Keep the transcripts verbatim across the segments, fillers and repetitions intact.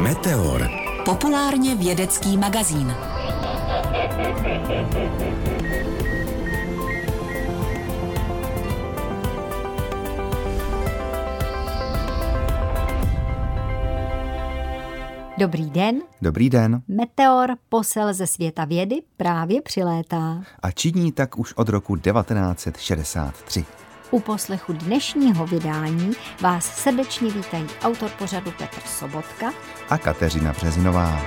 Meteor. Populárně vědecký magazín. Dobrý den. Dobrý den. Meteor, posel ze světa vědy, právě přilétá. A činí tak už od roku devatenáct set šedesát tři. U poslechu dnešního vydání vás srdečně vítají autor pořadu Petr Sobotka a Kateřina Březinová.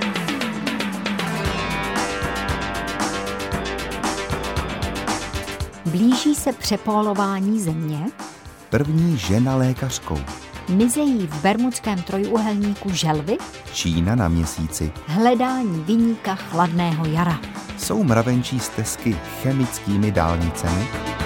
Blíží se přepólování Země. První žena lékařkou. Mizejí v Bermudském trojúhelníku želvy. Čína na Měsíci. Hledání viníka chladného jara. Jsou mravenčí stezky chemickými dálnicemi.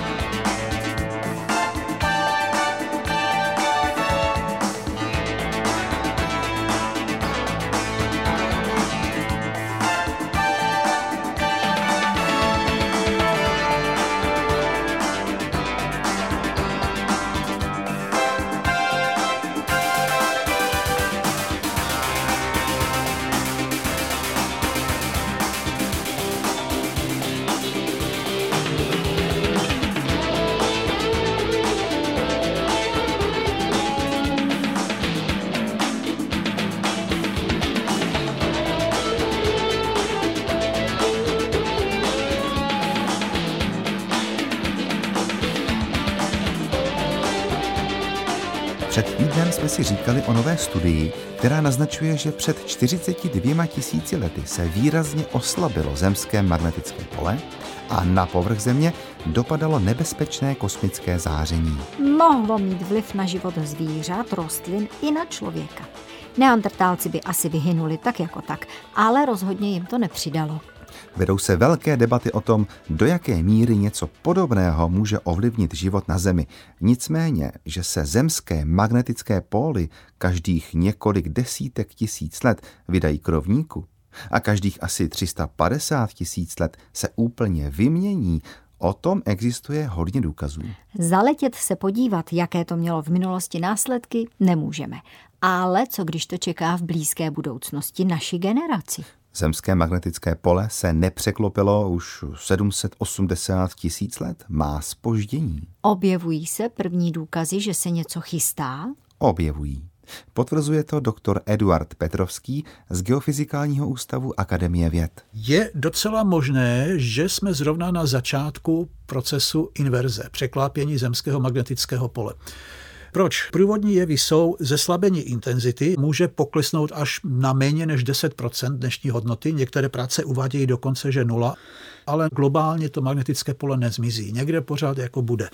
Před týdnem jsme si říkali o nové studii, která naznačuje, že před čtyřiceti dvěma tisíci lety se výrazně oslabilo zemské magnetické pole a na povrch Země dopadalo nebezpečné kosmické záření. Mohlo mít vliv na život zvířat, rostlin i na člověka. Neandertálci by asi vyhynuli tak jako tak, ale rozhodně jim to nepřidalo. Vedou se velké debaty o tom, do jaké míry něco podobného může ovlivnit život na Zemi. Nicméně, že se zemské magnetické póly každých několik desítek tisíc let vydají k rovníku a každých asi tři sta padesát tisíc let se úplně vymění, o tom existuje hodně důkazů. Zaletět se podívat, jaké to mělo v minulosti následky, nemůžeme. Ale co když to čeká v blízké budoucnosti naši generaci? Zemské magnetické pole se nepřeklopilo už sedm set osmdesát tisíc let, má zpoždění. Objevují se první důkazy, že se něco chystá? Objevují. Potvrzuje to doktor Eduard Petrovský z Geofyzikálního ústavu Akademie věd. Je docela možné, že jsme zrovna na začátku procesu inverze, překlápění zemského magnetického pole. Proč? Průvodní jevy jsou zeslabení intenzity, může poklesnout až na méně než deset procent dnešní hodnoty, některé práce uvádějí dokonce, že nula, ale globálně to magnetické pole nezmizí, někde pořád jako bude.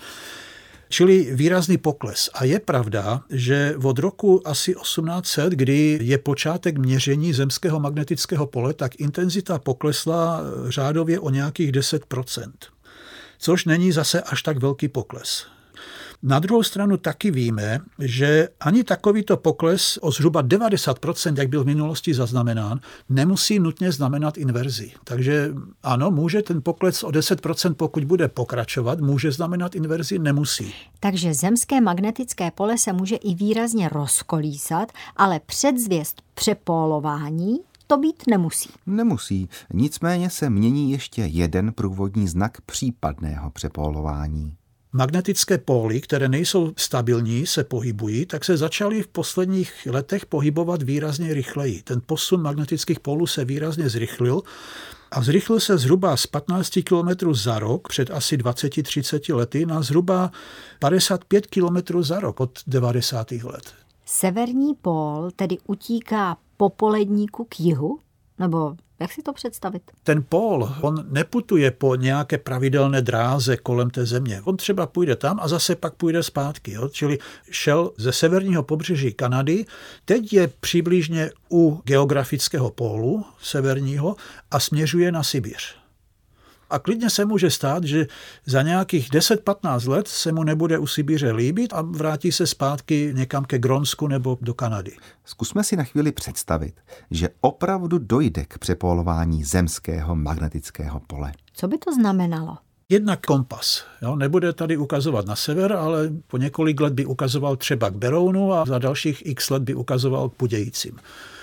Čili výrazný pokles. A je pravda, že od roku asi osmnáct set, kdy je počátek měření zemského magnetického pole, tak intenzita poklesla řádově o nějakých deset procent, což není zase až tak velký pokles. Na druhou stranu taky víme, že ani takovýto pokles o zhruba devadesát procent, jak byl v minulosti zaznamenán, nemusí nutně znamenat inverzi. Takže ano, může ten pokles o deset procent, pokud bude pokračovat, může znamenat inverzi, nemusí. Takže zemské magnetické pole se může i výrazně rozkolísat, ale předzvěst přepólování to být nemusí. Nemusí, nicméně se mění ještě jeden průvodní znak případného přepólování. Magnetické póly, které nejsou stabilní, se pohybují, tak se začaly v posledních letech pohybovat výrazně rychleji. Ten posun magnetických pólů se výrazně zrychlil a zrychlil se zhruba z patnáct kilometrů za rok před asi dvaceti třiceti lety na zhruba padesát pět kilometrů za rok od devadesátých let. Severní pól tedy utíká po poledníku k jihu? Nebo jak si to představit? Ten pól, on neputuje po nějaké pravidelné dráze kolem té Země. On třeba půjde tam a zase pak půjde zpátky. Jo? Čili šel ze severního pobřeží Kanady, teď je přibližně u geografického pólu severního a směřuje na Sibiř. A klidně se může stát, že za nějakých deset patnáct let se mu nebude u Sibiře líbit a vrátí se zpátky někam ke Grónsku nebo do Kanady. Zkusme si na chvíli představit, že opravdu dojde k přepólování zemského magnetického pole. Co by to znamenalo? Jednak kompas. Jo, nebude tady ukazovat na sever, ale po několik let by ukazoval třeba k Berounu a za dalších x let by ukazoval k Budějicím.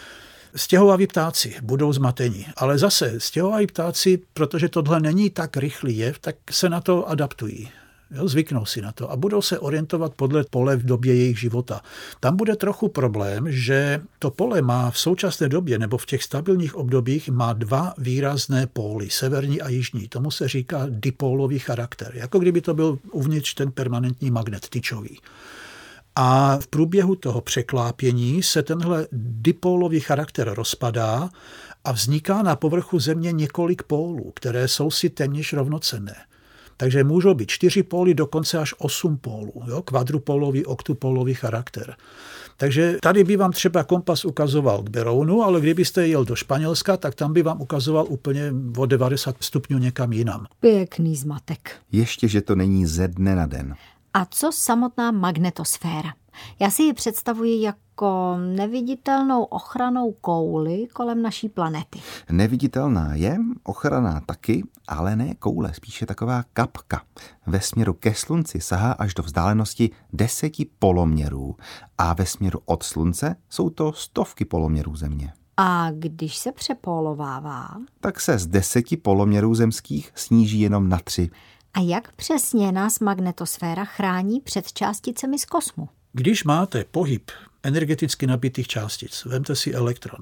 Stěhovaví ptáci budou zmatení, ale zase stěhovaví ptáci, protože tohle není tak rychlý jev, tak se na to adaptují. Jo, zvyknou si na to a budou se orientovat podle pole v době jejich života. Tam bude trochu problém, že to pole má v současné době nebo v těch stabilních obdobích má dva výrazné póly, severní a jižní. Tomu se říká dipólový charakter, jako kdyby to byl uvnitř ten permanentní magnet tyčový. A v průběhu toho překlápění se tenhle dipólový charakter rozpadá a vzniká na povrchu Země několik pólů, které jsou si téměř rovnocenné. Takže můžou být čtyři póly, dokonce až osm pólů. Jo? Kvadrupólový, oktupólový charakter. Takže tady by vám třeba kompas ukazoval k Berounu, ale kdybyste jel do Španělska, tak tam by vám ukazoval úplně o devadesát stupňů někam jinam. Pěkný zmatek. Ještě, že to není ze dne na den. A co samotná magnetosféra? Já si ji představuji jako neviditelnou ochrannou kouli kolem naší planety. Neviditelná je, ochranná taky, ale ne koule, spíše taková kapka. Ve směru ke Slunci sahá až do vzdálenosti deseti poloměrů a ve směru od Slunce jsou to stovky poloměrů Země. A když se přepolovává? Tak se z deseti poloměrů zemských sníží jenom na tři. A jak přesně nás magnetosféra chrání před částicemi z kosmu? Když máte pohyb energeticky nabitých částic, vemte si elektron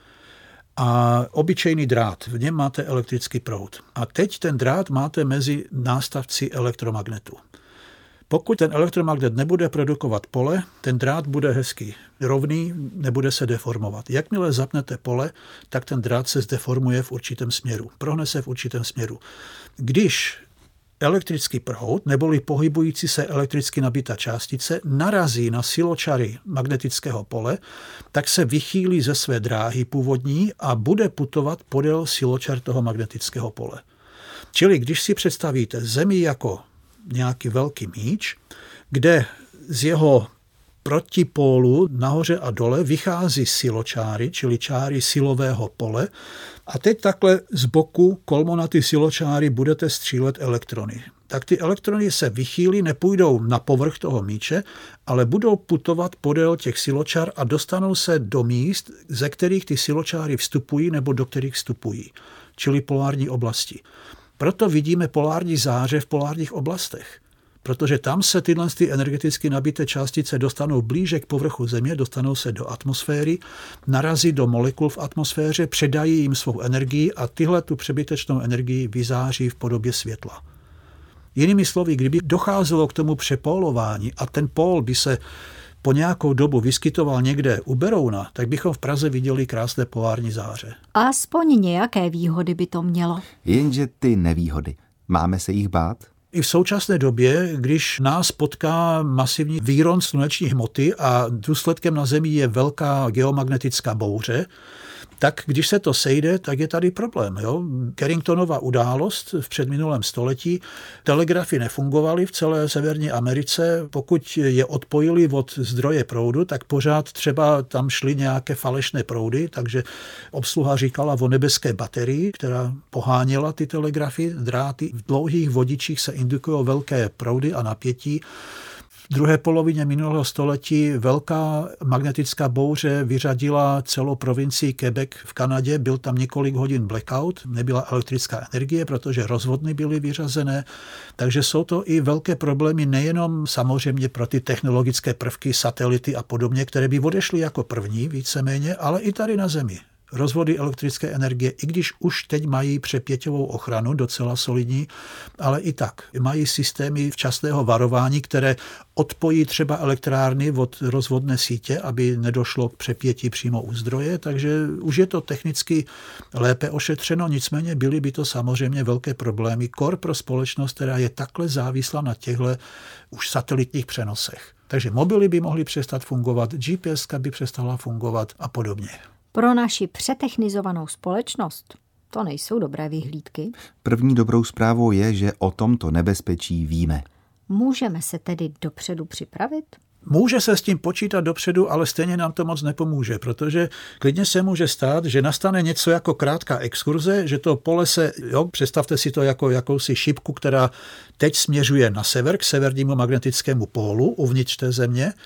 a obyčejný drát, v něm máte elektrický proud. A teď ten drát máte mezi nástavci elektromagnetu. Pokud ten elektromagnet nebude produkovat pole, ten drát bude hezky rovný, nebude se deformovat. Jakmile zapnete pole, tak ten drát se zdeformuje v určitém směru, prohne se v určitém směru. Když elektrický proud, neboli pohybující se elektricky nabitá částice, narazí na siločary magnetického pole, tak se vychýlí ze své dráhy původní a bude putovat podél siločar toho magnetického pole. Čili když si představíte Zemi jako nějaký velký míč, kde z jeho protipólu nahoře a dole vychází siločáry, čili čáry silového pole, a teď takhle z boku kolmo na ty siločáry budete střílet elektrony. Tak ty elektrony se vychýlí, nepůjdou na povrch toho míče, ale budou putovat podél těch siločár a dostanou se do míst, ze kterých ty siločáry vstupují nebo do kterých vstupují, čili polární oblasti. Proto vidíme polární záře v polárních oblastech. Protože tam se tyhle ty energeticky nabité částice dostanou blíže k povrchu Země, dostanou se do atmosféry, narazí do molekul v atmosféře, předají jim svou energii a tyhle tu přebytečnou energii vyzáří v podobě světla. Jinými slovy, kdyby docházelo k tomu přepólování a ten pól by se po nějakou dobu vyskytoval někde u Berouna, tak bychom v Praze viděli krásné polární záře. Aspoň nějaké výhody by to mělo. Jenže ty nevýhody. Máme se jich bát? I v současné době, když nás potká masivní výron sluneční hmoty a důsledkem na Zemi je velká geomagnetická bouře, tak když se to sejde, tak je tady problém. Jo? Carringtonova událost v předminulém století, telegrafy nefungovaly v celé Severní Americe. Pokud je odpojili od zdroje proudu, tak pořád třeba tam šly nějaké falešné proudy, takže obsluha říkala o nebeské baterii, která poháněla ty telegrafy, dráty. V dlouhých vodičích se indukují velké proudy a napětí. V druhé polovině minulého století velká magnetická bouře vyřadila celou provincii Quebec v Kanadě. Byl tam několik hodin blackout, nebyla elektrická energie, protože rozvodny byly vyřazené. Takže jsou to i velké problémy nejenom samozřejmě pro ty technologické prvky, satelity a podobně, které by odešly jako první víceméně, ale i tady na Zemi. Rozvody elektrické energie, i když už teď mají přepěťovou ochranu, docela solidní, ale i tak mají systémy včasného varování, které odpojí třeba elektrárny od rozvodné sítě, aby nedošlo k přepětí přímo u zdroje, takže už je to technicky lépe ošetřeno, nicméně byly by to samozřejmě velké problémy, kor pro společnost, která je takhle závislá na těchto už satelitních přenosech. Takže mobily by mohly přestat fungovat, G P S by přestala fungovat a podobně. Pro naši přetechnizovanou společnost to nejsou dobré vyhlídky. První dobrou zprávou je, že o tomto nebezpečí víme. Můžeme se tedy dopředu připravit? Může se s tím počítat dopředu, ale stejně nám to moc nepomůže, protože klidně se může stát, že nastane něco jako krátká exkurze, že to pole se, jo, představte si to jako jakousi šipku, která teď směřuje na sever, k severnímu magnetickému pólu uvnitř té Země.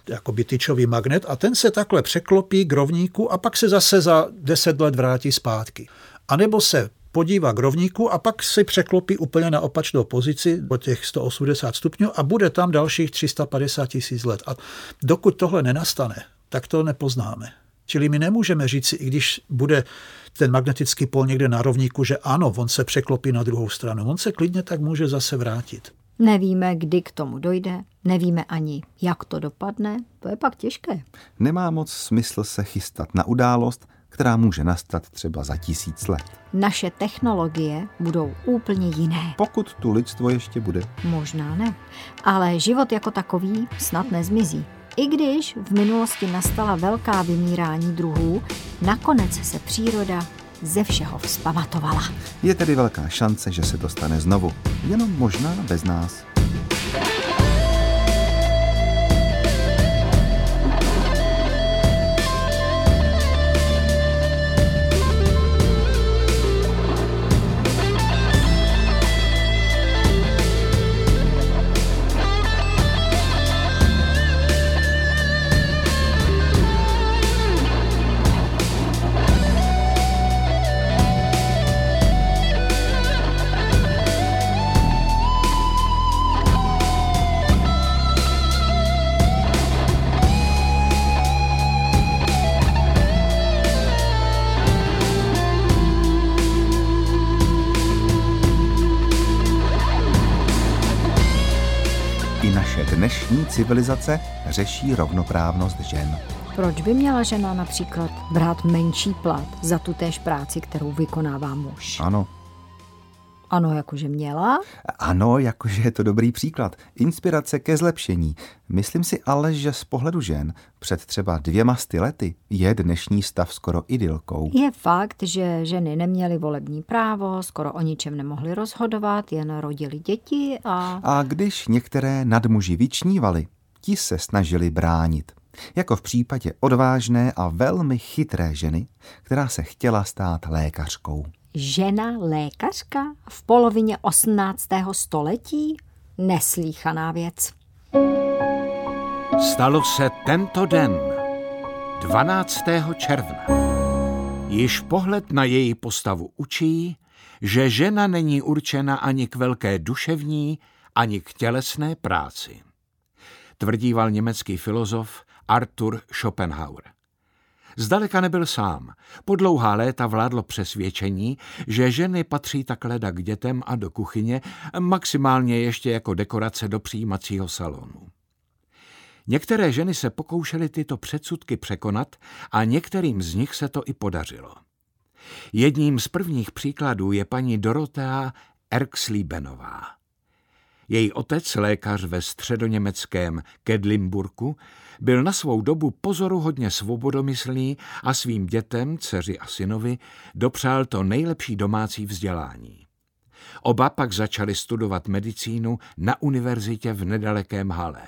jakoby tyčový magnet a ten se takhle překlopí k rovníku a pak se zase za deset let vrátí zpátky. A nebo se podívá k rovníku a pak se překlopí úplně na opačnou pozici do těch sto osmdesát stupňů a bude tam dalších tři sta padesát tisíc let. A dokud tohle nenastane, tak to nepoznáme. Čili my nemůžeme říct, i když bude ten magnetický pól někde na rovníku, že ano, on se překlopí na druhou stranu. On se klidně tak může zase vrátit. Nevíme, kdy k tomu dojde, nevíme ani, jak to dopadne, to je pak těžké. Nemá moc smysl se chystat na událost, která může nastat třeba za tisíc let. Naše technologie budou úplně jiné. Pokud tu lidstvo ještě bude. Možná ne, ale život jako takový snad nezmizí. I když v minulosti nastala velká vymírání druhů, nakonec se příroda ze všeho vzpamatovala. Je tedy velká šance, že se to stane znovu, jenom možná bez nás. Dnešní civilizace řeší rovnoprávnost žen. Proč by měla žena například brát menší plat za tutéž práci, kterou vykonává muž? Ano. Ano, jakože měla? Ano, jakože je to dobrý příklad. Inspirace ke zlepšení. Myslím si ale, že z pohledu žen před třeba dvěma sty lety je dnešní stav skoro idylkou. Je fakt, že ženy neměly volební právo, skoro o ničem nemohly rozhodovat, jen rodili děti a... A když některé nadmuži vyčnívaly, ti se snažili bránit. Jako v případě odvážné a velmi chytré ženy, která se chtěla stát lékařkou. Žena lékařka v polovině osmnáctého století? Neslýchaná věc. Stalo se tento den, dvanáctého června. Již pohled na její postavu učí, že žena není určena ani k velké duševní, ani k tělesné práci. Tvrdíval německý filozof Arthur Schopenhauer. Zdaleka nebyl sám. Po dlouhá léta vládlo přesvědčení, že ženy patří tak leda k dětem a do kuchyně, maximálně ještě jako dekorace do přijímacího salonu. Některé ženy se pokoušely tyto předsudky překonat a některým z nich se to i podařilo. Jedním z prvních příkladů je paní Dorothea Erxliebenová. Její otec, lékař ve středoněmeckém Kedlimburku, byl na svou dobu pozoruhodně svobodomyslný a svým dětem, dceři a synovi, dopřál to nejlepší domácí vzdělání. Oba pak začali studovat medicínu na univerzitě v nedalekém Halle.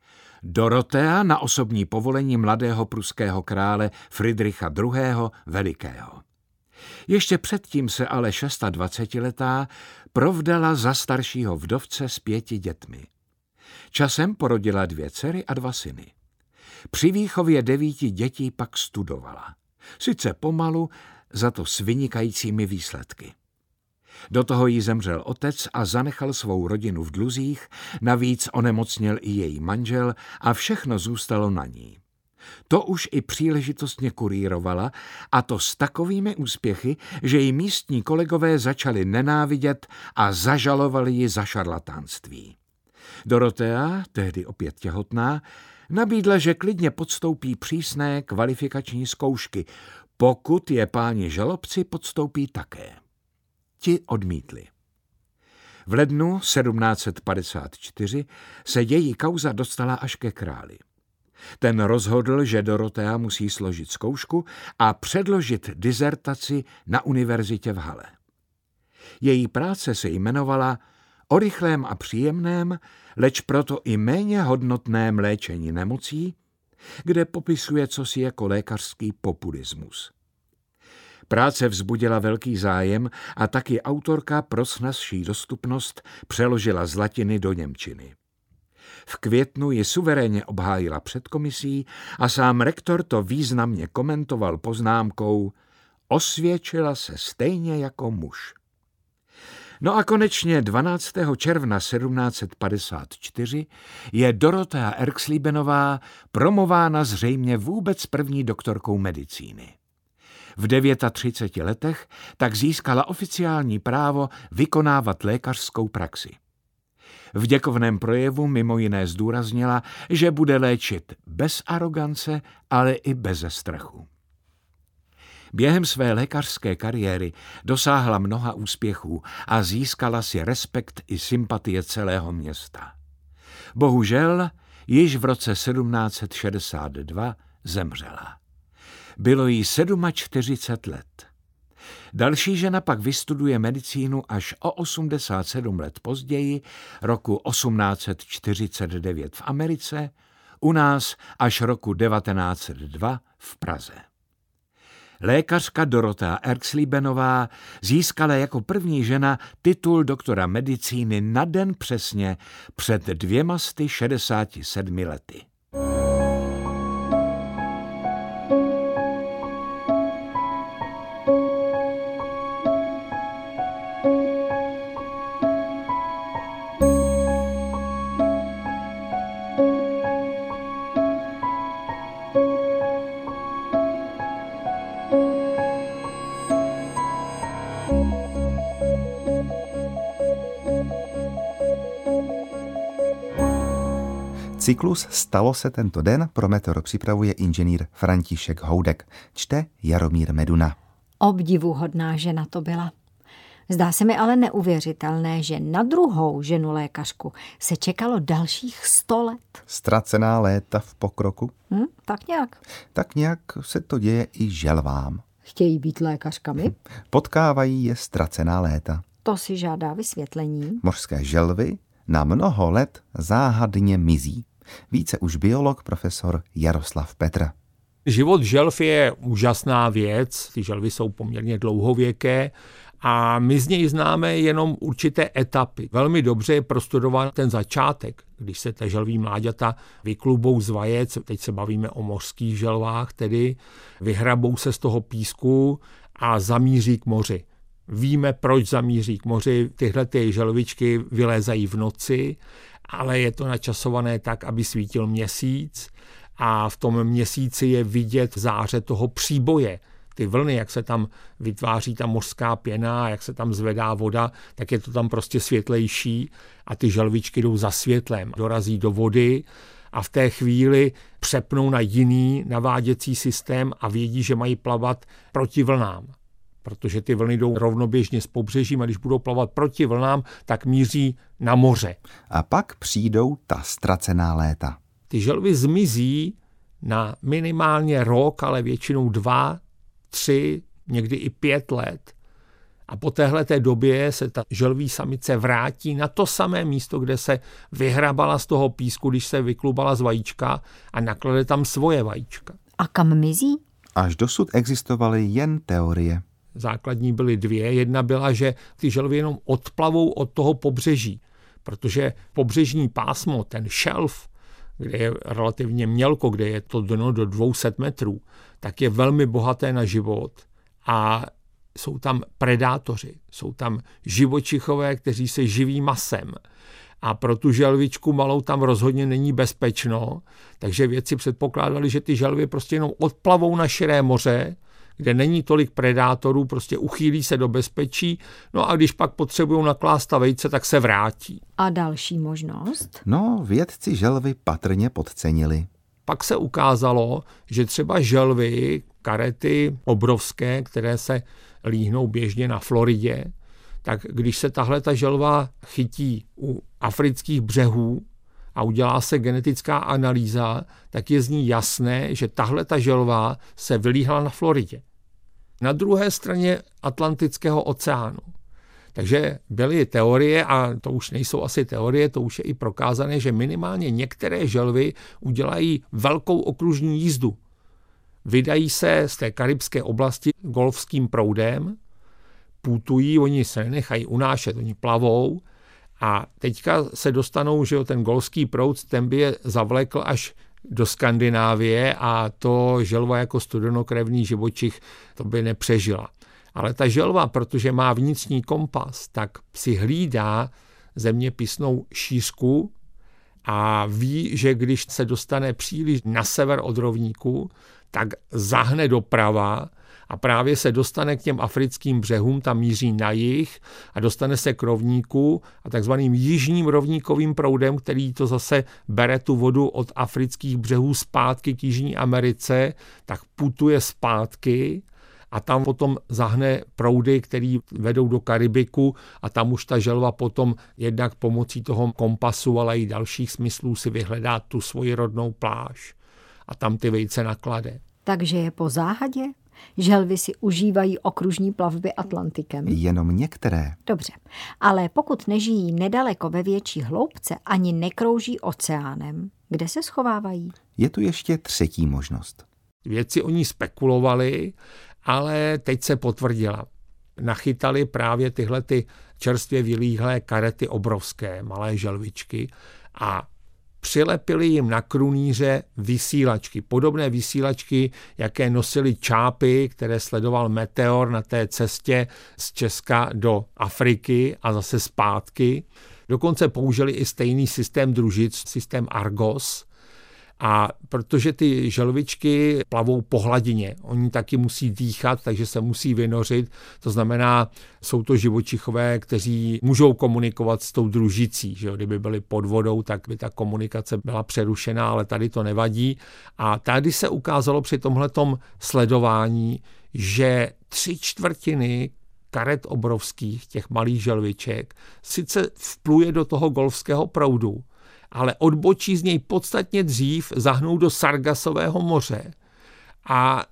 Dorothea na osobní povolení mladého pruského krále Fridricha druhého. Velikého. Ještě předtím se ale dvacetišestiletá provdala za staršího vdovce s pěti dětmi. Časem porodila dvě dcery a dva syny. Při výchově devíti dětí pak studovala. Sice pomalu, za to s vynikajícími výsledky. Do toho jí zemřel otec a zanechal svou rodinu v dluzích, navíc onemocněl i její manžel a všechno zůstalo na ní. To už i příležitostně kurírovala, a to s takovými úspěchy, že ji místní kolegové začali nenávidět a zažalovali ji za šarlatánství. Dorothea, tehdy opět těhotná, nabídla, že klidně podstoupí přísné kvalifikační zkoušky, pokud je páni žalobci podstoupí také. Ti odmítli. V lednu sedmnáct set padesát čtyři se její kauza dostala až ke králi. Ten rozhodl, že Dorothea musí složit zkoušku a předložit dizertaci na univerzitě v Halle. Její práce se jmenovala O rychlém a příjemném, leč proto i méně hodnotném léčení nemocí, kde popisuje cosi jako lékařský populismus. Práce vzbudila velký zájem a taky autorka pro snazší dostupnost přeložila z latiny do němčiny. V květnu ji suverénně obhájila před komisí a sám rektor to významně komentoval poznámkou: osvědčila se stejně jako muž. No a konečně dvanáctého června sedmnáct set padesát čtyři je Dorothea Erxliebenová promována zřejmě vůbec první doktorkou medicíny. V třiceti devíti letech tak získala oficiální právo vykonávat lékařskou praxi. V děkovném projevu mimo jiné zdůraznila, že bude léčit bez arogance, ale i beze strachu. Během své lékařské kariéry dosáhla mnoha úspěchů a získala si respekt i sympatie celého města. Bohužel již v roce sedmnáct set šedesát dva zemřela. Bylo jí čtyřicet sedm let. Další žena pak vystuduje medicínu až o osmdesát sedm let později, roku osmnáct set čtyřicet devět v Americe, u nás až roku devatenáct set dva v Praze. Lékařka Dorothea Erxliebenová získala jako první žena titul doktora medicíny na den přesně před dvěma sty šedesáti sedmi lety. Cyklus Stalo se tento den pro Meteor připravuje inženýr František Houdek. Čte Jaromír Meduna. Obdivuhodná žena to byla. Zdá se mi ale neuvěřitelné, že na druhou ženu lékařku se čekalo dalších sto let. Ztracená léta v pokroku? Hm, tak nějak. Tak nějak se to děje i želvám. Chtějí být lékařkami? Potkávají je ztracená léta. To si žádá vysvětlení. Mořské želvy na mnoho let záhadně mizí. Více už biolog profesor Jaroslav Petr. Život želv je úžasná věc, ty želvy jsou poměrně dlouhověké a my z něj známe jenom určité etapy. Velmi dobře je prostudován ten začátek, když se té želví mláďata vyklubou z vajec, teď se bavíme o mořských želvách, tedy vyhrabou se z toho písku a zamíří k moři. Víme, proč zamíří k moři. Tyhle ty želvičky vylézají v noci, ale je to načasované tak, aby svítil měsíc a v tom měsíci je vidět záře toho příboje. Ty vlny, jak se tam vytváří ta mořská pěna, jak se tam zvedá voda, tak je to tam prostě světlejší a ty želvičky jdou za světlem, dorazí do vody a v té chvíli přepnou na jiný naváděcí systém a vědí, že mají plavat proti vlnám. Protože ty vlny jdou rovnoběžně s pobřežím a když budou plavat proti vlnám, tak míří na moře. A pak přijdou ta ztracená léta. Ty želvy zmizí na minimálně rok, ale většinou dva, tři, někdy i pět let. A po téhleté době se ta želví samice vrátí na to samé místo, kde se vyhrabala z toho písku, když se vyklubala z vajíčka a naklade tam svoje vajíčka. A kam mizí? Až dosud existovaly jen teorie. Základní byly dvě. Jedna byla, že ty želvy jenom odplavou od toho pobřeží, protože pobřežní pásmo, ten šelf, kde je relativně mělko, kde je to dno do dvě stě metrů, tak je velmi bohaté na život a jsou tam predátoři, jsou tam živočichové, kteří se živí masem. A pro tu želvičku malou tam rozhodně není bezpečno, takže vědci předpokládali, že ty želvy prostě jenom odplavou na širé moře, kde není tolik predátorů, prostě uchýlí se do bezpečí, no a když pak potřebují naklást ta vejce, tak se vrátí. A další možnost? No, vědci želvy patrně podcenili. Pak se ukázalo, že třeba želvy, karety obrovské, které se líhnou běžně na Floridě, tak když se tahle ta želva chytí u afrických břehů a udělá se genetická analýza, tak je z ní jasné, že tahle ta želva se vylíhla na Floridě. Na druhé straně Atlantického oceánu. Takže byly teorie, a to už nejsou asi teorie, to už je i prokázané, že minimálně některé želvy udělají velkou okružní jízdu. Vydají se z té karibské oblasti golfským proudem, putují, oni se nenechají unášet, oni plavou A teďka se dostanou, že jo, ten golfský proud, ten by je zavlékl až do Skandinávie a to želva jako studenokrevný živočich to by nepřežila. Ale ta želva, protože má vnitřní kompas, tak si hlídá zeměpisnou šířku a ví, že když se dostane příliš na sever od rovníku, tak zahne doprava a právě se dostane k těm africkým břehům, tam míří na jih a dostane se k rovníku a takzvaným jižním rovníkovým proudem, který to zase bere tu vodu od afrických břehů zpátky k Jižní Americe, tak putuje zpátky a tam potom zahne proudy, které vedou do Karibiku a tam už ta želva potom jednak pomocí toho kompasu, ale i dalších smyslů si vyhledá tu svoji rodnou pláž a tam ty vejce naklade. Takže je po záhadě? Želvy si užívají okružní plavby Atlantikem? Jenom některé. Dobře, ale pokud nežijí nedaleko ve větší hloubce, ani nekrouží oceánem, kde se schovávají? Je tu ještě třetí možnost. Vědci o ní spekulovali, ale teď se potvrdila. Nachytali právě tyhle ty čerstvě vylíhlé karety obrovské, malé želvičky a přilepili jim na krunýře vysílačky. Podobné vysílačky, jaké nosili čápy, které sledoval meteor na té cestě z Česka do Afriky a zase zpátky. Dokonce použili i stejný systém družic, systém Argos. A protože ty želvičky plavou po hladině, oni taky musí dýchat, takže se musí vynořit. To znamená, jsou to živočichové, kteří můžou komunikovat s tou družicí. Že jo? Kdyby byli pod vodou, tak by ta komunikace byla přerušená, ale tady to nevadí. A tady se ukázalo při tomhletom sledování, že tři čtvrtiny karet obrovských, těch malých želviček, sice vpluje do toho golfského proudu, ale odbočí z něj podstatně dřív, zahnou do Sargasového moře. A,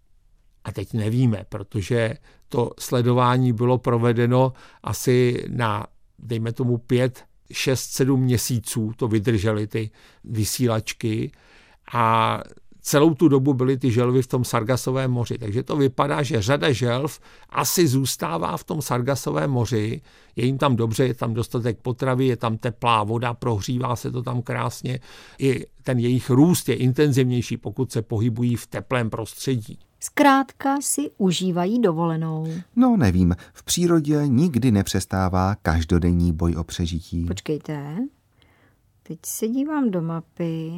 a teď nevíme, protože to sledování bylo provedeno asi na, dejme tomu, pět, šest, sedm měsíců, to vydržely ty vysílačky a celou tu dobu byly ty želvy v tom Sargasovém moři. Takže to vypadá, že řada želv asi zůstává v tom Sargasovém moři. Je jim tam dobře, je tam dostatek potravy, je tam teplá voda, prohřívá se to tam krásně. I ten jejich růst je intenzivnější, pokud se pohybují v teplém prostředí. Zkrátka si užívají dovolenou. No nevím, v přírodě nikdy nepřestává každodenní boj o přežití. Počkejte, teď se dívám do mapy.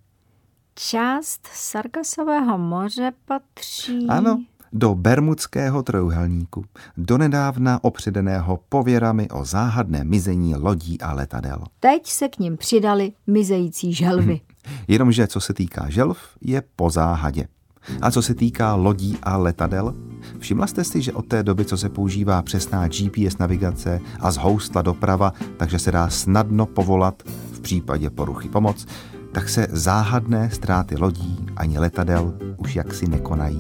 Část Sargasového moře patří... Ano, do Bermudského trojúhelníku, donedávna opředeného pověrami o záhadné mizení lodí a letadel. Teď se k nim přidali mizející želvy. Jenomže co se týká želv, je po záhadě. A co se týká lodí a letadel, všimla jste si, že od té doby, co se používá přesná G P S navigace a zhoustla doprava, takže se dá snadno povolat v případě poruchy pomoc, tak se záhadné ztráty lodí ani letadel už jaksi nekonají.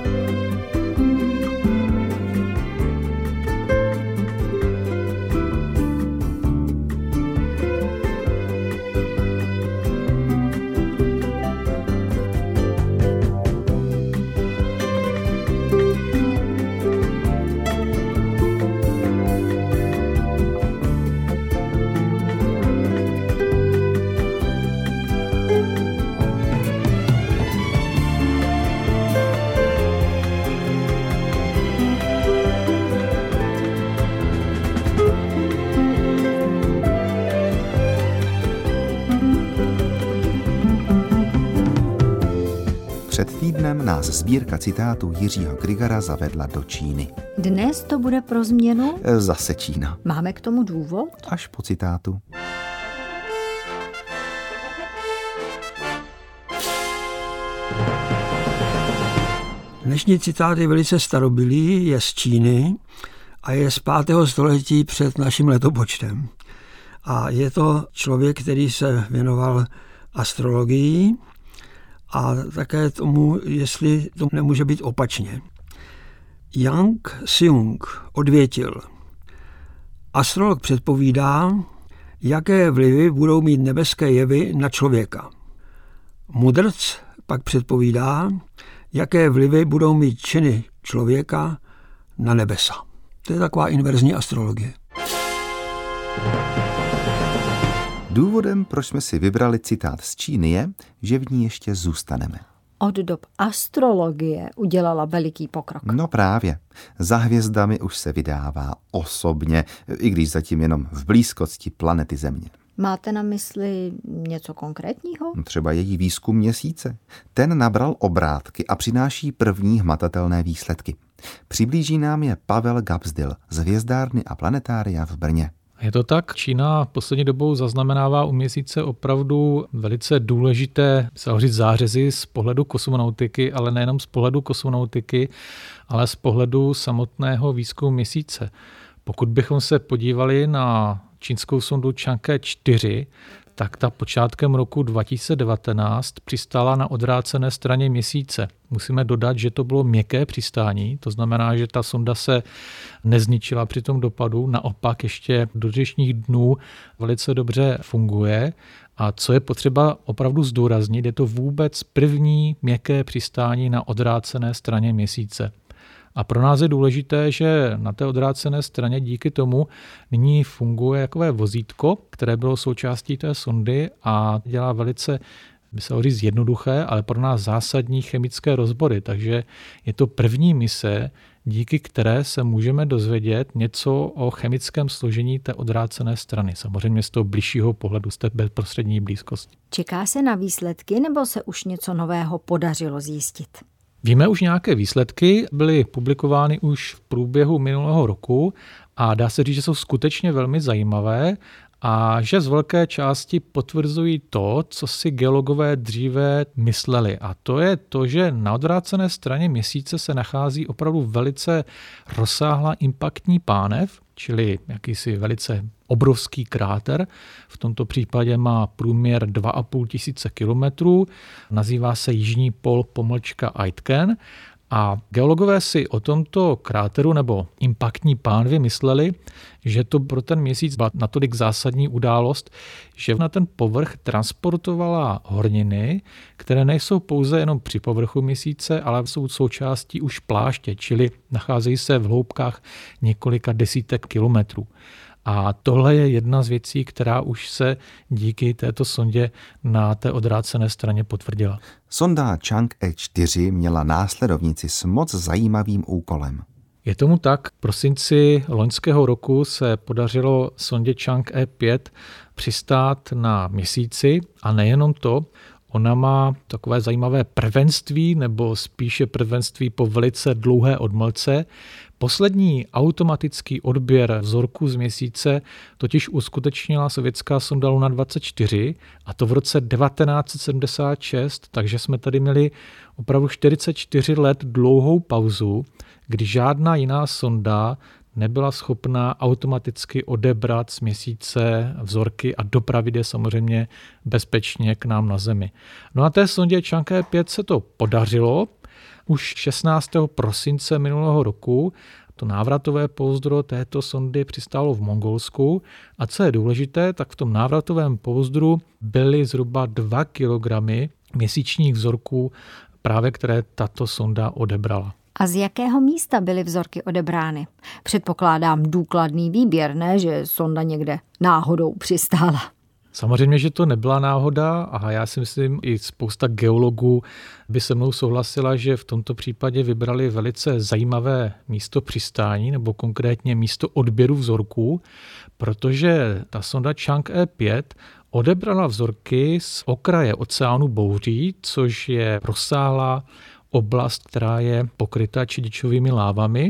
Před týdnem nás sbírka citátů Jiřího Grigara zavedla do Číny. Dnes to bude pro změnu? Zase Čína. Máme k tomu důvod? Až po citátu. Dnešní citát je velice starobylý, je z Číny a je z pátého století před naším letopočtem. A je to člověk, který se věnoval astrologii a také tomu, jestli to nemůže být opačně. Yang Seung odvětil: astrolog předpovídá, jaké vlivy budou mít nebeské jevy na člověka. Mudrc pak předpovídá, jaké vlivy budou mít činy člověka na nebesa. To je taková inverzní astrologie. Důvodem, proč jsme si vybrali citát z Číny, je, že v ní ještě zůstaneme. Od dob astrologie udělala veliký pokrok. No právě. Za hvězdami už se vydává osobně, i když zatím jenom v blízkosti planety Země. Máte na mysli něco konkrétního? Třeba její výzkum měsíce. Ten nabral obrátky a přináší první hmatatelné výsledky. Přiblíží nám je Pavel Gabsdil z Hvězdárny a planetária v Brně. Je to tak. Čína poslední dobou zaznamenává u měsíce opravdu velice důležité, se říct, zářezy z pohledu kosmonautiky, ale nejenom z pohledu kosmonautiky, ale z pohledu samotného výzkumu měsíce. Pokud bychom se podívali na čínskou sondu Chang'e čtyři, tak ta počátkem roku dva tisíce devatenáct přistála na odvrácené straně měsíce. Musíme dodat, že to bylo měkké přistání, to znamená, že ta sonda se nezničila při tom dopadu, naopak ještě do dnešních dnů velice dobře funguje. A co je potřeba opravdu zdůraznit, je to vůbec první měkké přistání na odvrácené straně měsíce. A pro nás je důležité, že na té odvrácené straně díky tomu nyní funguje takové vozítko, které bylo součástí té sondy a dělá velice, by se říct, jednoduché, ale pro nás zásadní chemické rozbory. Takže je to první mise, díky které se můžeme dozvědět něco o chemickém složení té odvrácené strany. Samozřejmě z toho bližšího pohledu, z té bezprostřední blízkosti. Čeká se na výsledky, nebo se už něco nového podařilo zjistit? Víme už nějaké výsledky, byly publikovány už v průběhu minulého roku a dá se říct, že jsou skutečně velmi zajímavé a že z velké části potvrzují to, co si geologové dříve mysleli. A to je to, že na odvrácené straně měsíce se nachází opravdu velice rozsáhlá impaktní pánev, čili jakýsi velice obrovský kráter. V tomto případě má průměr dva a půl tisíce kilometrů, nazývá se Jižní pol pomlčka Aitken. A geologové si o tomto kráteru nebo impaktní pánvi mysleli, že to pro ten měsíc byla natolik zásadní událost, že na ten povrch transportovala horniny, které nejsou pouze jenom při povrchu měsíce, ale jsou součástí už pláště, čili nacházejí se v hloubkách několika desítek kilometrů. A tohle je jedna z věcí, která už se díky této sondě na té odvrácené straně potvrdila. Sonda Chang'e čtyři měla následovnici s moc zajímavým úkolem. Je tomu tak. V prosinci loňského roku se podařilo sondě Chang'e pět přistát na měsíci a nejenom to, ona má takové zajímavé prvenství, nebo spíše prvenství po velice dlouhé odmlce. Poslední automatický odběr vzorků z měsíce totiž uskutečnila sovětská sonda Luna dvacet čtyři, a to v roce devatenáct set sedmdesát šest, takže jsme tady měli opravdu čtyřicet čtyři let dlouhou pauzu, kdy žádná jiná sonda nebyla schopná automaticky odebrat z měsíce vzorky a dopravit je samozřejmě bezpečně k nám na Zemi. No a té sondě Chang'e pět se to podařilo. Už šestnáctého prosince minulého roku to návratové pouzdro této sondy přistálo v Mongolsku a co je důležité, tak v tom návratovém pouzdru byly zhruba dva kilogramy měsíčních vzorků, právě které tato sonda odebrala. A z jakého místa byly vzorky odebrány? Předpokládám důkladný výběr, ne, že sonda někde náhodou přistála. Samozřejmě, že to nebyla náhoda a já si myslím, i spousta geologů by se mnou souhlasila, že v tomto případě vybrali velice zajímavé místo přistání nebo konkrétně místo odběru vzorků, protože ta sonda Chang'e pět odebrala vzorky z okraje oceánu bouří, což je rozsáhlá oblast, která je pokryta čedičovými lávami,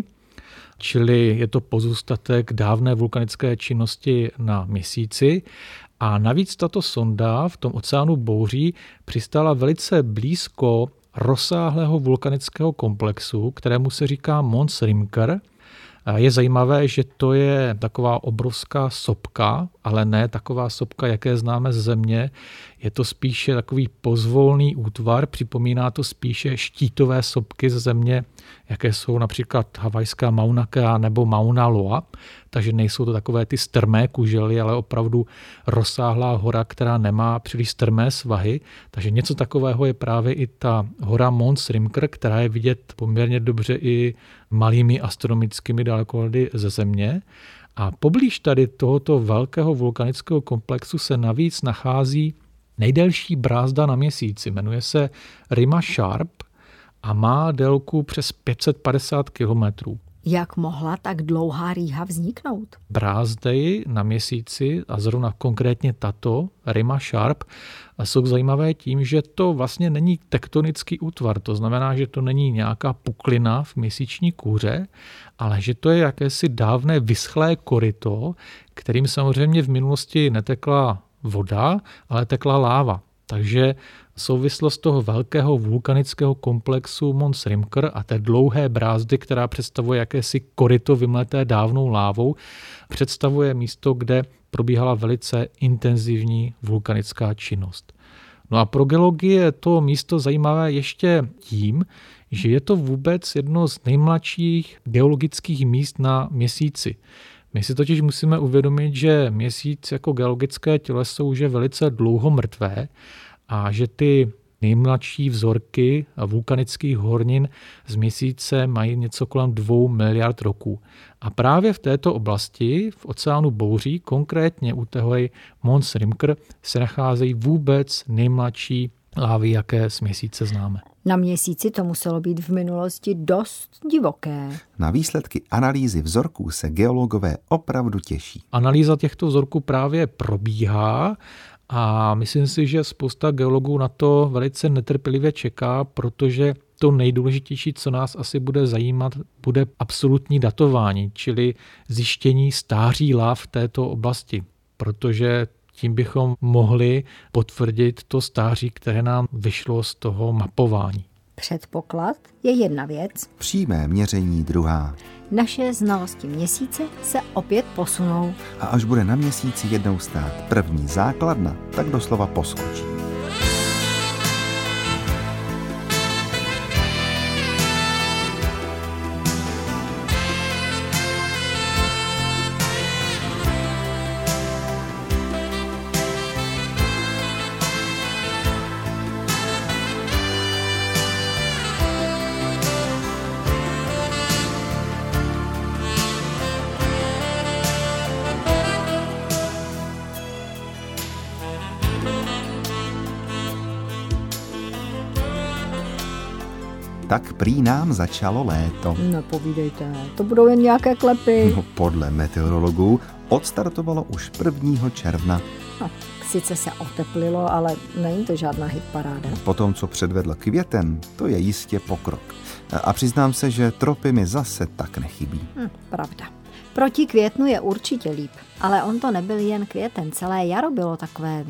čili je to pozůstatek dávné vulkanické činnosti na měsíci. A navíc tato sonda v tom oceánu bouří přistála velice blízko rozsáhlého vulkanického komplexu, kterému se říká Mons Rimker. Je zajímavé, že to je taková obrovská sopka, ale ne taková sopka, jaké známe z Země. Je to spíše takový pozvolný útvar, připomíná to spíše štítové sopky z Země, jaké jsou například havajská Mauna Kea nebo Mauna Loa. takže nejsou to takové ty strmé kužely, ale opravdu rozsáhlá hora, která nemá příliš strmé svahy. Takže něco takového je právě i ta hora Mons Rimker, která je vidět poměrně dobře i malými astronomickými dalekohledy ze Země. A poblíž tady tohoto velkého vulkanického komplexu se navíc nachází nejdelší brázda na Měsíci. Jmenuje se Rima Sharp a má délku přes pět set padesát kilometrů. Jak mohla tak dlouhá rýha vzniknout? Brázdy na Měsíci, a zrovna konkrétně tato, Rima Sharp, jsou zajímavé tím, že to vlastně není tektonický útvar. To znamená, že to není nějaká puklina v měsíční kůře, ale že to je jakési dávné vyschlé koryto, kterým samozřejmě v minulosti netekla voda, ale tekla láva. Takže souvislost toho velkého vulkanického komplexu Mons Rimker a té dlouhé brázdy, která představuje jakési koryto vymleté dávnou lávou, představuje místo, kde probíhala velice intenzivní vulkanická činnost. No a pro geologii je to místo zajímavé ještě tím, že je to vůbec jedno z nejmladších geologických míst na Měsíci. My si totiž musíme uvědomit, že Měsíc jako geologické těleso už je velice dlouho mrtvé a že ty nejmladší vzorky vulkanických hornin z Měsíce mají něco kolem dvou miliard roků. A právě v této oblasti, v oceánu bouří, konkrétně u té hory Mons Rimker, se nacházejí vůbec nejmladší lávy, jaké z Měsíce známe. Na Měsíci to muselo být v minulosti dost divoké. Na výsledky analýzy vzorků se geologové opravdu těší. Analýza těchto vzorků právě probíhá a myslím si, že spousta geologů na to velice netrpělivě čeká, protože to nejdůležitější, co nás asi bude zajímat, bude absolutní datování, čili zjištění stáří láv v této oblasti, protože tím bychom mohli potvrdit to stáří, které nám vyšlo z toho mapování. Předpoklad je jedna věc. Přímé měření druhá. Naše znalosti Měsíce se opět posunou. A až bude na Měsíci jednou stát první základna, tak doslova poskočí. Tak prý nám začalo léto. Nepovídejte, to budou jen nějaké klepy. No, podle meteorologů odstartovalo už prvního června. No, sice se oteplilo, ale není to žádná hitparáda. Po tom, co předvedl květen, to je jistě pokrok. A přiznám se, že tropy mi zase tak nechybí. Hm, pravda. Proti květnu je určitě líp, ale on to nebyl jen květen, celé jaro bylo takové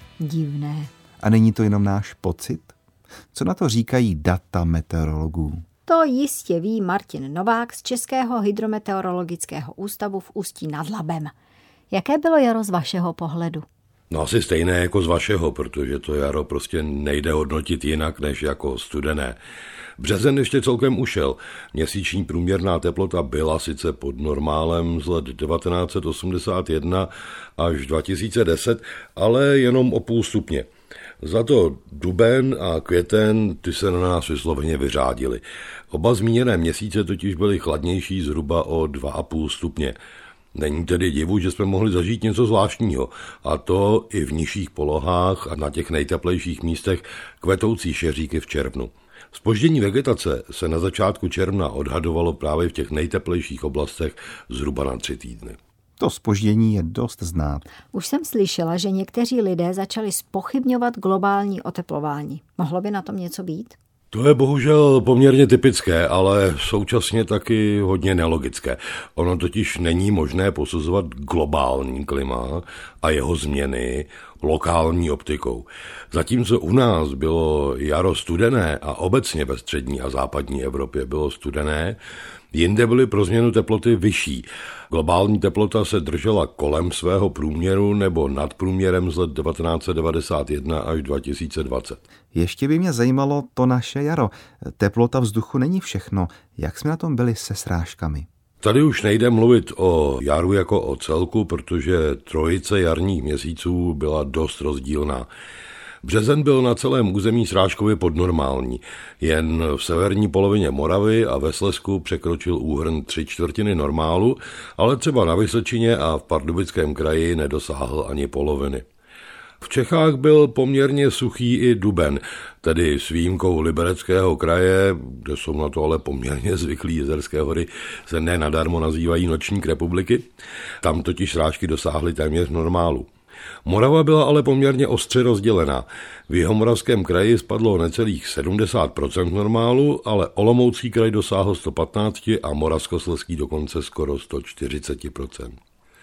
divné. A není to jenom náš pocit? Co na to říkají data meteorologů? To jistě ví Martin Novák z Českého hydrometeorologického ústavu v Ústí nad Labem. Jaké bylo jaro z vašeho pohledu? No asi stejné jako z vašeho, protože to jaro prostě nejde hodnotit jinak než jako studené. Březen ještě celkem ušel. Měsíční průměrná teplota byla sice pod normálem z let devatenáct set osmdesát jedna až dva tisíce deset, ale jenom o půl stupně. Za to duben a květen, ty se na nás vysloveně vyřádili. Oba zmíněné měsíce totiž byly chladnější zhruba o dva a půl stupně. Není tedy divu, že jsme mohli zažít něco zvláštního, a to i v nižších polohách a na těch nejteplejších místech kvetoucí šeříky v červnu. Zpoždění vegetace se na začátku června odhadovalo právě v těch nejteplejších oblastech zhruba na tři týdny. To zpoždění je dost znát. Už jsem slyšela, že někteří lidé začali zpochybňovat globální oteplování. Mohlo by na tom něco být? To je bohužel poměrně typické, ale současně taky hodně nelogické. Ono totiž není možné posuzovat globální klima a jeho změny lokální optikou. Zatímco u nás bylo jaro studené a obecně ve střední a západní Evropě bylo studené, jinde byly pro změnu teploty vyšší. Globální teplota se držela kolem svého průměru nebo nad průměrem z let devatenáct set devadesát jedna až dva tisíce dvacet. Ještě by mě zajímalo to naše jaro. Teplota vzduchu není všechno. Jak jsme na tom byli se srážkami? Tady už nejde mluvit o jaru jako o celku, protože trojice jarních měsíců byla dost rozdílná. Březen byl na celém území Srážkově podnormální. Jen v severní polovině Moravy a ve Slezsku překročil úhrn tři čtvrtiny normálu, ale třeba na Vysočině a v Pardubickém kraji nedosáhl ani poloviny. V Čechách byl poměrně suchý i duben, tedy s výjimkou Libereckého kraje, kde jsou na to ale poměrně zvyklí, Jizerské hory se ne nadarmo nazývají nočník republiky, tam totiž srážky dosáhly téměř normálu. Morava byla ale poměrně ostře rozdělená. V Jihomoravském kraji spadlo necelých sedmdesát procent normálu, ale Olomoucký kraj dosáhl sto patnáct a Moravskoslezský dokonce skoro sto čtyřicet procent.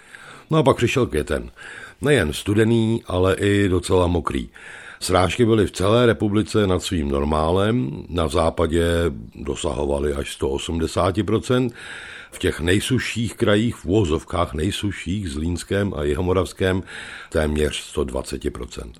No a pak přišel květen. Nejen studený, ale i docela mokrý. Srážky byly v celé republice nad svým normálem, na západě dosahovaly až sto osmdesát procent, v těch nejsušších krajích, v uvozovkách nejsušších, Zlínském a Jihomoravském, téměř sto dvacet procent.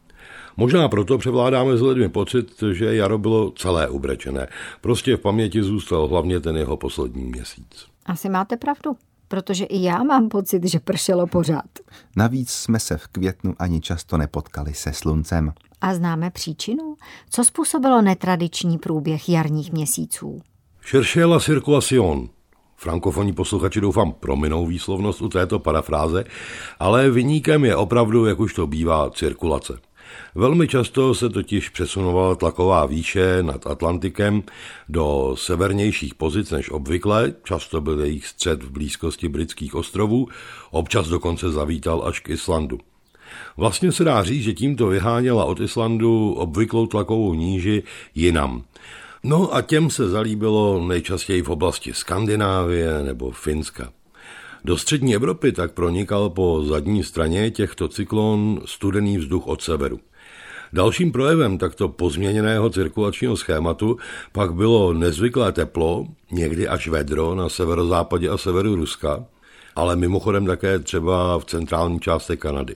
Možná proto převládá mezi lidmi pocit, že jaro bylo celé ubrečené. Prostě v paměti zůstal hlavně ten jeho poslední měsíc. Asi máte pravdu, protože i já mám pocit, že pršelo pořád. Navíc jsme se v květnu ani často nepotkali se sluncem. A známe příčinu? Co způsobilo netradiční průběh jarních měsíců? Cherchez la circulation. Frankofonní posluchači doufám prominou výslovnost u této parafráze, ale viníkem je opravdu, jak už to bývá, cirkulace. Velmi často se totiž přesunovala tlaková výše nad Atlantikem do severnějších pozic než obvykle, často byl jejich střed v blízkosti britských ostrovů, občas dokonce zavítal až k Islandu. Vlastně se dá říct, že tímto vyháněla od Islandu obvyklou tlakovou níži jinam. No a těm se zalíbilo nejčastěji v oblasti Skandinávie nebo Finska. Do střední Evropy tak pronikal po zadní straně těchto cyklon studený vzduch od severu. Dalším projevem takto pozměněného cirkulačního schématu pak bylo nezvyklé teplo, někdy až vedro na severozápadě a severu Ruska, ale mimochodem také třeba v centrální části Kanady.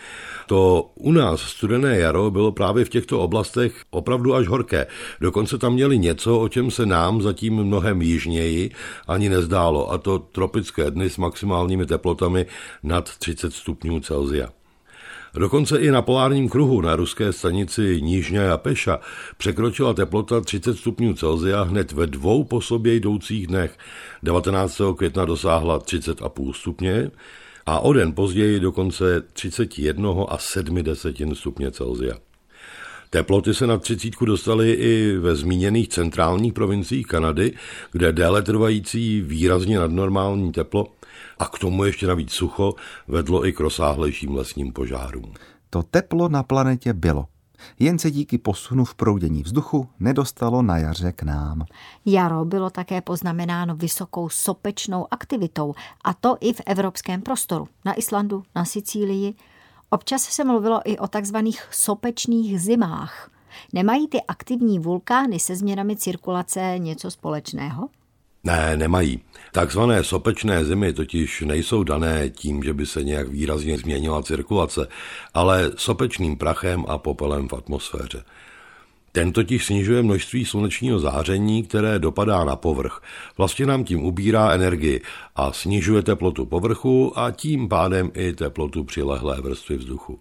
To u nás studené jaro bylo právě v těchto oblastech opravdu až horké. Dokonce tam měli něco, o čem se nám zatím mnohem jižněji ani nezdálo, a to tropické dny s maximálními teplotami nad třicet stupňů Celsia. Dokonce i na polárním kruhu na ruské stanici Nížňaja Peša překročila teplota třicet stupňů Celsia hned ve dvou po sobě jdoucích dnech. devatenáctého května dosáhla třicet celá pět stupně a o den později dokonce třicet jedna a sedm desetin stupně Celsia. Teploty se na třicítku dostaly i ve zmíněných centrálních provinciích Kanady, kde déle trvající výrazně nadnormální teplo a k tomu ještě navíc sucho vedlo i k rozsáhlejším lesním požárům. To teplo na planetě bylo. Jen se díky posunu v proudění vzduchu nedostalo na jaře k nám. Jaro bylo také poznamenáno vysokou sopečnou aktivitou, a to i v evropském prostoru. Na Islandu, na Sicílii. Občas se mluvilo i o takzvaných sopečných zimách. Nemají ty aktivní vulkány se změnami cirkulace něco společného? Ne, nemají. Takzvané sopečné zimy totiž nejsou dané tím, že by se nějak výrazně změnila cirkulace, ale sopečným prachem a popelem v atmosféře. Ten totiž snižuje množství slunečního záření, které dopadá na povrch. Vlastně nám tím ubírá energii a snižuje teplotu povrchu a tím pádem i teplotu přilehlé vrstvy vzduchu.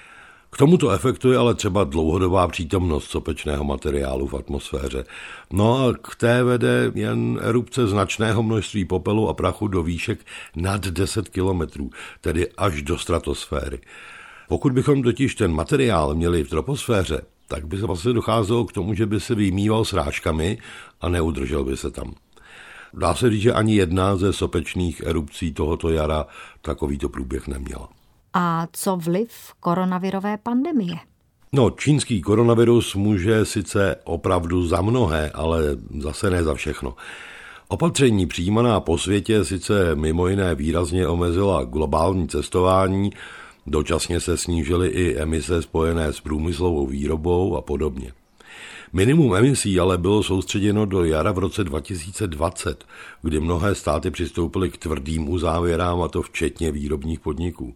K tomuto efektu je ale třeba dlouhodobá přítomnost sopečného materiálu v atmosféře. No a k té vede jen erupce značného množství popelu a prachu do výšek nad deset kilometrů, tedy až do stratosféry. Pokud bychom totiž ten materiál měli v troposféře, tak by se vlastně docházelo k tomu, že by se vymýval srážkami a neudržel by se tam. Dá se říct, že ani jedna ze sopečných erupcí tohoto jara takovýto průběh neměla. A co vliv koronavirové pandemie? No, čínský koronavirus může sice opravdu za mnohé, ale zase ne za všechno. Opatření přijímaná po světě sice mimo jiné výrazně omezila globální cestování, dočasně se snížily i emise spojené s průmyslovou výrobou a podobně. Minimum emisí ale bylo soustředěno do jara v roce dva tisíce dvacet, kdy mnohé státy přistoupily k tvrdým uzávěrám, a to včetně výrobních podniků.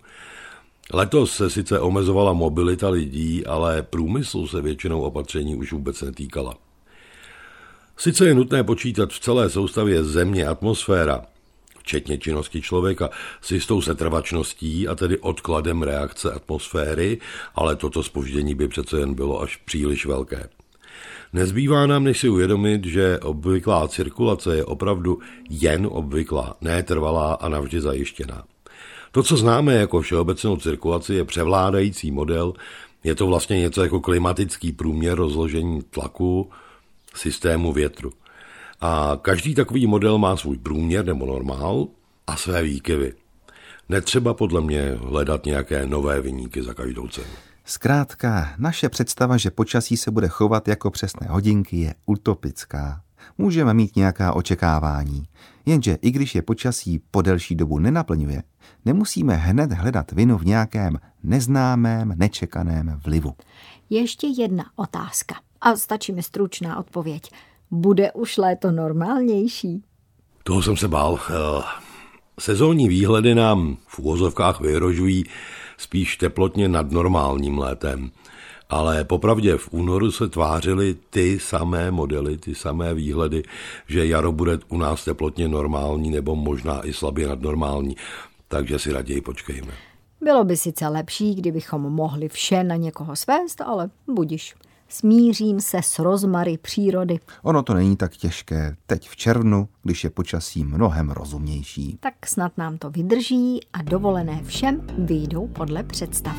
Letos se sice omezovala mobilita lidí, ale průmyslu se většinou opatření už vůbec netýkala. Sice je nutné počítat v celé soustavě země atmosféra, včetně činnosti člověka, s jistou setrvačností a tedy odkladem reakce atmosféry, ale toto zpoždění by přece jen bylo až příliš velké. Nezbývá nám, než si uvědomit, že obvyklá cirkulace je opravdu jen obvyklá, ne trvalá a navždy zajištěná. To, co známe jako všeobecnou cirkulaci, je převládající model, je to vlastně něco jako klimatický průměr rozložení tlaku systému větru. A každý takový model má svůj průměr nebo normál a své výkyvy. Netřeba podle mě hledat nějaké nové viníky za každou cenu. Zkrátka, naše představa, že počasí se bude chovat jako přesné hodinky, je utopická. Můžeme mít nějaká očekávání, jenže i když je počasí po delší dobu nenaplňuje, nemusíme hned hledat vinu v nějakém neznámém, nečekaném vlivu. Ještě jedna otázka a stačí mi stručná odpověď. Bude už léto normálnější? Toho jsem se bál. Sezónní výhledy nám v uvozovkách vyhrožují spíš teplotně nad normálním létem. Ale popravdě v únoru se tvářily ty samé modely, ty samé výhledy, že jaro bude u nás teplotně normální nebo možná i slabě nadnormální, takže si raději počkejme. Bylo by sice lepší, kdybychom mohli vše na někoho svést, ale budiš. Smířím se s rozmary přírody. Ono to není tak těžké teď v červnu, když je počasí mnohem rozumnější. Tak snad nám to vydrží a dovolené všem vyjdou podle představ.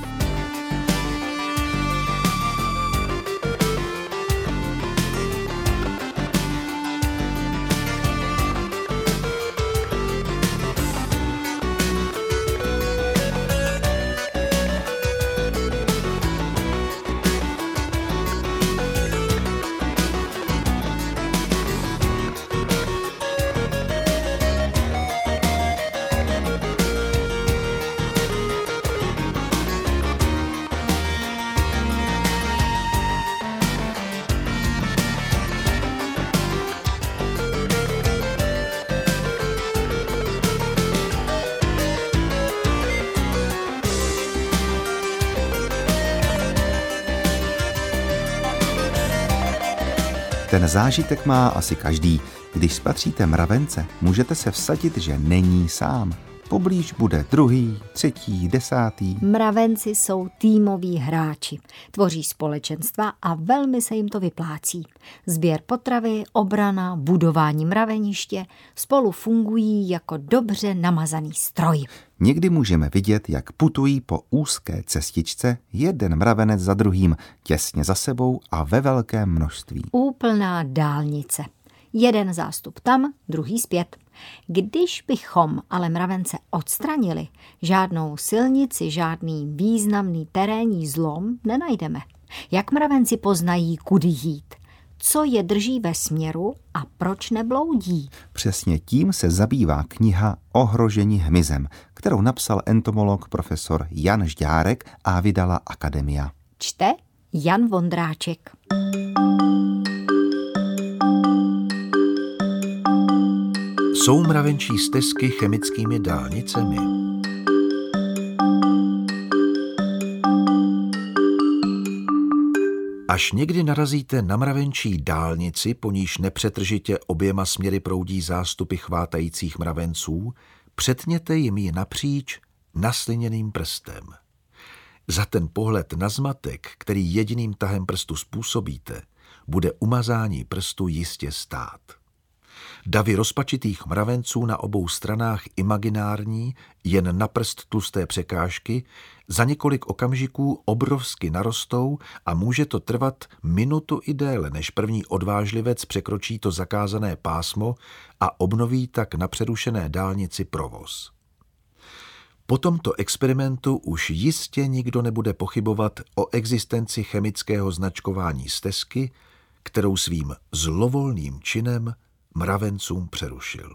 Ten zážitek má asi každý. Když spatříte mravence, můžete se vsadit, že není sám. Poblíž bude druhý, třetí, desátý. Mravenci jsou týmoví hráči. Tvoří společenstva a velmi se jim to vyplácí. Sběr potravy, obrana, budování mraveniště spolu fungují jako dobře namazaný stroj. Někdy můžeme vidět, jak putují po úzké cestičce jeden mravenec za druhým, těsně za sebou a ve velkém množství. Úplná dálnice. Jeden zástup tam, druhý zpět. Když bychom ale mravence odstranili, žádnou silnici, žádný významný terénní zlom nenajdeme. Jak mravenci poznají, kudy jít? Co je drží ve směru a proč nebloudí? Přesně tím se zabývá kniha Ohrožení hmyzem, kterou napsal entomolog profesor Jan Žďárek a vydala Akademia. Čte Jan Vondráček. Jsou mravenčí stezky chemickými dálnicemi? Až někdy narazíte na mravenčí dálnici, po níž nepřetržitě oběma směry proudí zástupy chvátajících mravenců, přetněte jim ji napříč nasliněným prstem. Za ten pohled na zmatek, který jediným tahem prstu způsobíte, bude umazání prstu jistě stát. Davy rozpačitých mravenců na obou stranách imaginární, jen na prst tlusté překážky, za několik okamžiků obrovsky narostou a může to trvat minutu i déle, než první odvážlivec překročí to zakázané pásmo a obnoví tak na přerušené dálnici provoz. Po tomto experimentu už jistě nikdo nebude pochybovat o existenci chemického značkování stezky, kterou svým zlovolným činem mravencům přerušil.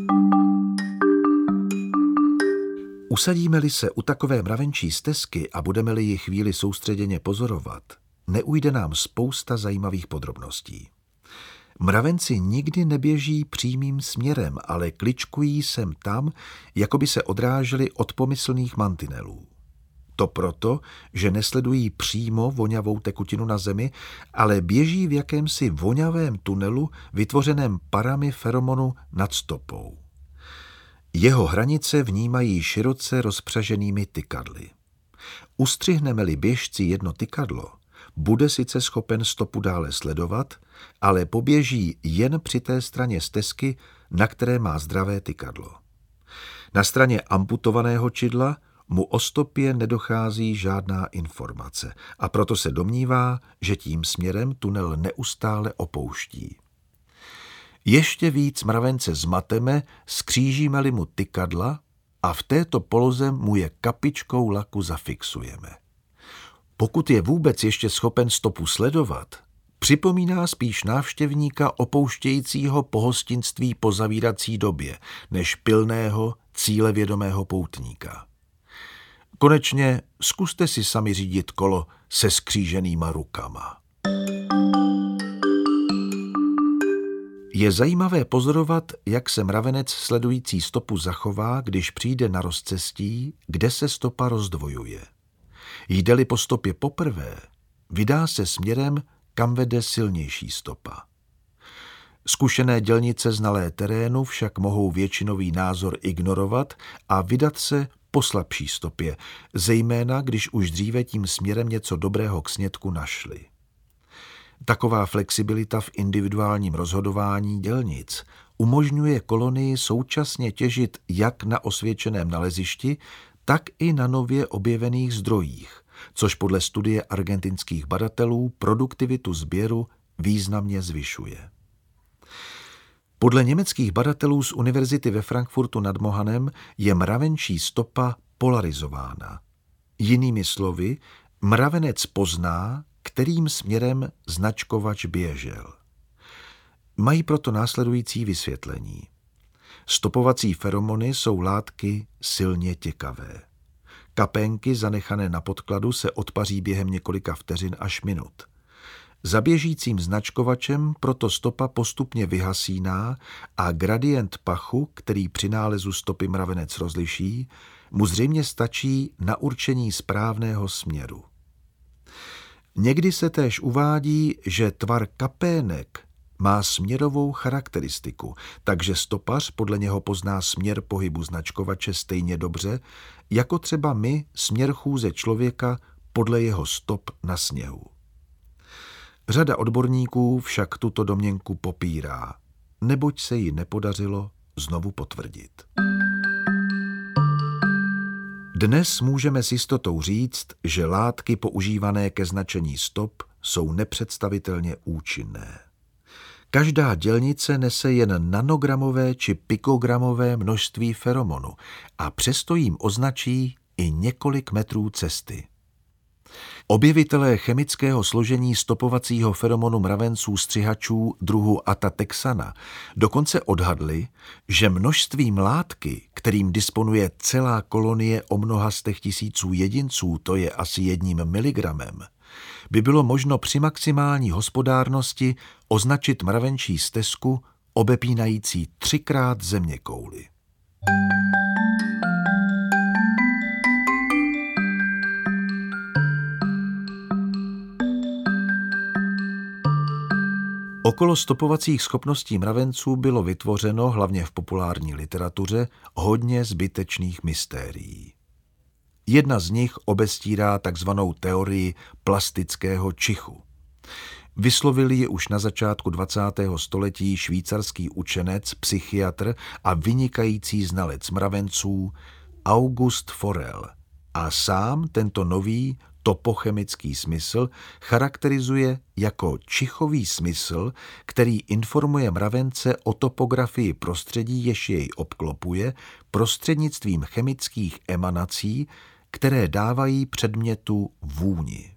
Usadíme-li se u takové mravenčí stezky a budeme-li ji chvíli soustředěně pozorovat, neujde nám spousta zajímavých podrobností. Mravenci nikdy neběží přímým směrem, ale kličkují sem tam, jako by se odráželi od pomyslných mantinelů. To proto, že nesledují přímo vonavou tekutinu na zemi, ale běží v jakémsi vonavém tunelu vytvořeném parami feromonu nad stopou. Jeho hranice vnímají široce rozpřaženými tykadly. Ustřihneme-li běžci jedno tykadlo, bude sice schopen stopu dále sledovat, ale poběží jen při té straně stezky, na které má zdravé tykadlo. Na straně amputovaného čidla mu o stopě nedochází žádná informace a proto se domnívá, že tím směrem tunel neustále opouští. Ještě víc mravence zmateme, skřížíme-li mu tykadla a v této poloze mu je kapičkou laku zafixujeme. Pokud je vůbec ještě schopen stopu sledovat, připomíná spíš návštěvníka opouštějícího pohostinství po zavírací době, než pilného, cílevědomého poutníka. Konečně zkuste si sami řídit kolo se skříženýma rukama. Je zajímavé pozorovat, jak se mravenec sledující stopu zachová, když přijde na rozcestí, kde se stopa rozdvojuje. Jde-li po stopě poprvé, vydá se směrem, kam vede silnější stopa. Zkušené dělnice znalé terénu však mohou většinový názor ignorovat a vydat se po slabší stopě, zejména když už dříve tím směrem něco dobrého k snědku našli. Taková flexibilita v individuálním rozhodování dělnic umožňuje kolonii současně těžit jak na osvědčeném nalezišti, tak i na nově objevených zdrojích, což podle studie argentinských badatelů produktivitu sběru významně zvyšuje. Podle německých badatelů z univerzity ve Frankfurtu nad Mohanem je mravenčí stopa polarizována. Jinými slovy, mravenec pozná, kterým směrem značkovač běžel. Mají proto následující vysvětlení. Stopovací feromony jsou látky silně těkavé. Kapénky zanechané na podkladu se odpaří během několika vteřin až minut. Za běžícím značkovačem proto stopa postupně vyhasíná a gradient pachu, který při nálezu stopy mravenec rozliší, mu zřejmě stačí na určení správného směru. Někdy se též uvádí, že tvar kapének má směrovou charakteristiku, takže stopař podle něho pozná směr pohybu značkovače stejně dobře, jako třeba my směr chůze člověka podle jeho stop na sněhu. Řada odborníků však tuto domněnku popírá, neboť se jí nepodařilo znovu potvrdit. Dnes můžeme s jistotou říct, že látky používané ke značení stop jsou nepředstavitelně účinné. Každá dělnice nese jen nanogramové či pikogramové množství feromonu a přesto jim označí i několik metrů cesty. Objevitelé chemického složení stopovacího feromonu mravenců střihačů druhu Atta texana dokonce odhadli, že množstvím látky, kterým disponuje celá kolonie o mnoha stech tisíců jedinců, to je asi jedním miligramem, by bylo možno při maximální hospodárnosti označit mravenčí stezku obepínající třikrát zeměkouli. Okolo stopovacích schopností mravenců bylo vytvořeno, hlavně v populární literatuře, hodně zbytečných mystérií. Jedna z nich obestírá takzvanou teorii plastického čichu. Vyslovil ji už na začátku dvacátého století švýcarský učenec, psychiatr a vynikající znalec mravenců August Forel a sám tento nový topochemický smysl charakterizuje jako čichový smysl, který informuje mravence o topografii prostředí, jež jej obklopuje, prostřednictvím chemických emanací, které dávají předmětu vůni.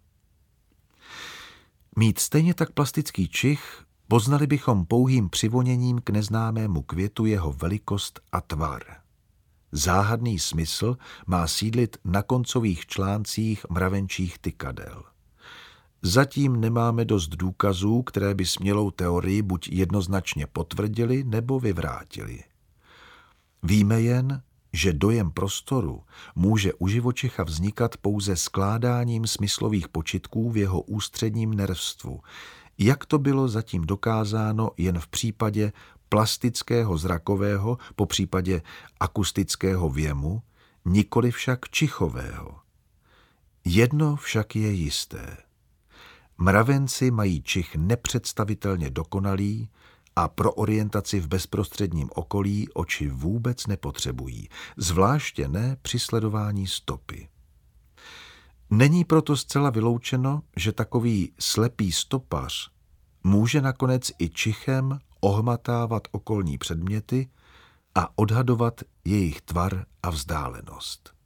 Mít stejně tak plastický čich poznali bychom pouhým přivoněním k neznámému květu jeho velikost a tvar. Záhadný smysl má sídlit na koncových článcích mravenčích tykadel. Zatím nemáme dost důkazů, které by smělou teorii buď jednoznačně potvrdili nebo vyvrátili. Víme jen, že dojem prostoru může u živočicha vznikat pouze skládáním smyslových počitků v jeho ústředním nervstvu, jak to bylo zatím dokázáno jen v případě plastického zrakového, po případě akustického věmu, nikoli však čichového. Jedno však je jisté. Mravenci mají čich nepředstavitelně dokonalý a pro orientaci v bezprostředním okolí oči vůbec nepotřebují, zvláště ne při sledování stopy. Není proto zcela vyloučeno, že takový slepý stopař může nakonec i čichem ohmatávat okolní předměty a odhadovat jejich tvar a vzdálenost.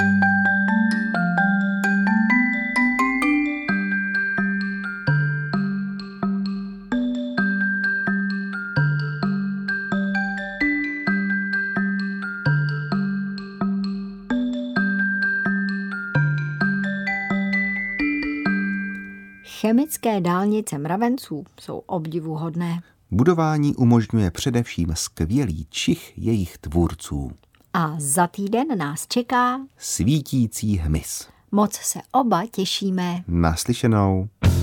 Chemické dálnice mravenců jsou obdivuhodné. Budování umožňuje především skvělý čich jejich tvůrců. A za týden nás čeká svítící hmyz. Moc se oba těšíme. Naslyšenou.